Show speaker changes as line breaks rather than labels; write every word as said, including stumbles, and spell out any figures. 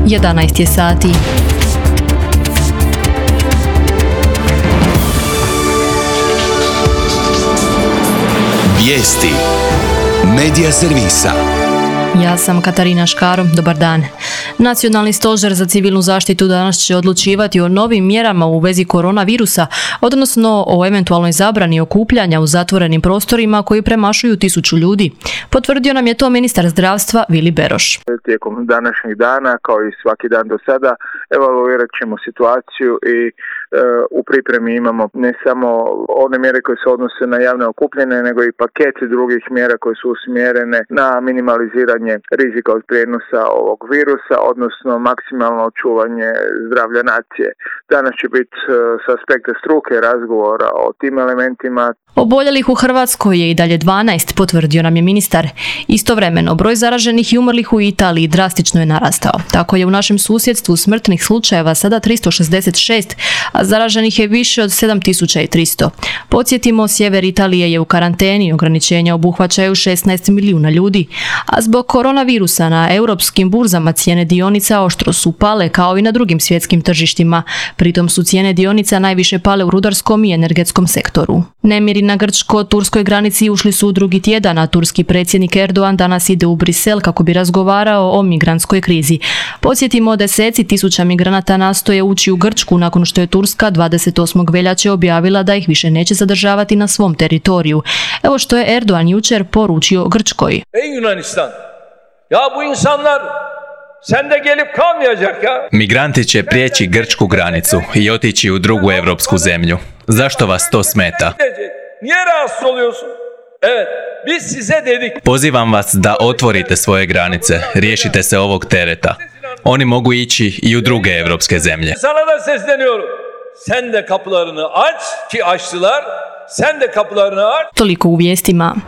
jedanaest je sati.
Vijesti Medija servisa.
Ja sam Katarina Škaro, dobar dan. Nacionalni stožer za civilnu zaštitu danas će odlučivati o novim mjerama u vezi koronavirusa, odnosno o eventualnoj zabrani okupljanja u zatvorenim prostorima koji premašuju tisuću ljudi. Potvrdio nam je to ministar zdravstva Vili Beroš.
Tijekom današnjih dana, kao i svaki dan do sada, evaluirat ćemo situaciju i e, u pripremi imamo ne samo one mjere koje se odnose na javne okupljene, nego i paket drugih mjera koje su usmjerene na minimaliziranje rizika od prijenosa ovog virusa, odnosno maksimalno očuvanje zdravlja nacije. Danas će biti e, s aspekta struke razgovora o tim elementima.
Oboljelih u Hrvatskoj je i dalje dvanaest, potvrdio nam je ministar. Istovremeno, broj zaraženih i umrlih u Italiji drastično je narastao. Tako je u našem susjedstvu smrtnih slučajeva sada tristo šezdeset šest, a zaraženih je više od sedam tisuća tristo. Podsjetimo, sjever Italije je u karanteni, ograničenja obuhvaćaju šesnaest milijuna ljudi, a zbog koronavirusa na europskim burzama cijene dionica oštro su pale kao i na drugim svjetskim tržištima. Pritom su cijene dionica najviše pale u rudarskom i energetskom sektoru. Nemiri na grčko-turskoj granici ušli su u drugi tjedan, a turski predsjednik Erdogan danas ide u Brisel kako bi razgovarao o migrantskoj krizi. Podsjetimo, deseci tisuća migranata nastoje ući u Grčku nakon što je Turska dvadeset osmog veljače objavila da ih više neće zadržavati na svom teritoriju. Evo što je Erdogan jučer poručio Grčkoj.
Ey Yunanistan, ya bu insanlar sen de gelip kalmayacak ya.
Migranti će prijeći grčku granicu i otići u drugu europsku zemlju. Zašto vas to smeta?
Niye rahatsız oluyorsun? Evet, biz size dedik.
Pozivam vas da otvorite svoje granice, riješite se ovog tereta. Oni mogu ići i u druge europske zemlje.
Sana da sesleniyorum. Sen de kapılarını aç ki açtılar. Sen de kapılarını aç.
Toliko u vijestima.